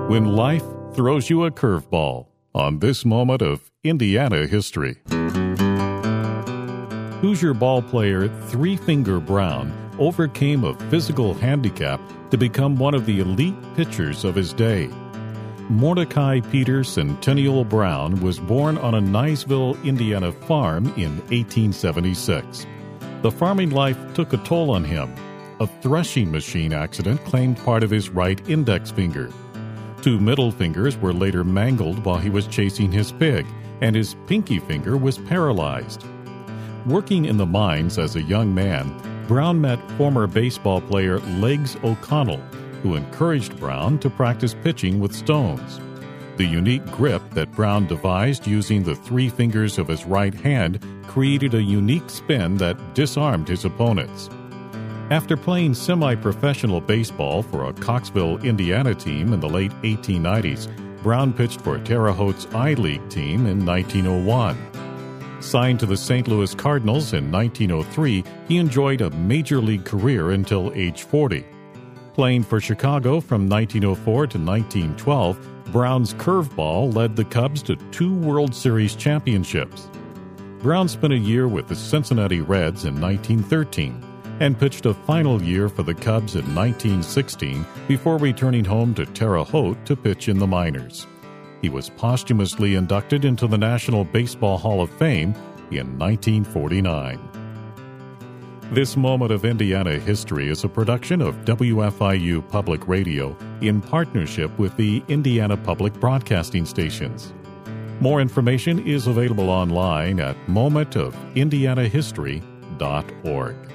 when life throws you a curveball on this moment of Indiana history. Hoosier ball player Three Finger Brown overcame a physical handicap to become one of the elite pitchers of his day. Mordecai Peter Centennial Brown was born on a Niceville, Indiana farm in 1876. The farming life took a toll on him. A threshing machine accident claimed part of his right index finger. Two middle fingers were later mangled while he was chasing his pig, and his pinky finger was paralyzed. Working in the mines as a young man, Brown met former baseball player Legs O'Connell, who encouraged Brown to practice pitching with stones. The unique grip that Brown devised using the three fingers of his right hand created a unique spin that disarmed his opponents. After playing semi-professional baseball for a Coxville, Indiana team in the late 1890s, Brown pitched for Terre Haute's I-League team in 1901. Signed to the St. Louis Cardinals in 1903, he enjoyed a major league career until age 40. Playing for Chicago from 1904 to 1912, Brown's curveball led the Cubs to 2 World Series championships. Brown spent a year with the Cincinnati Reds in 1913 and pitched a final year for the Cubs in 1916 before returning home to Terre Haute to pitch in the minors. He was posthumously inducted into the National Baseball Hall of Fame in 1949. This Moment of Indiana History is a production of WFIU Public Radio in partnership with the Indiana Public Broadcasting Stations. More information is available online at momentofIndianahistory.org.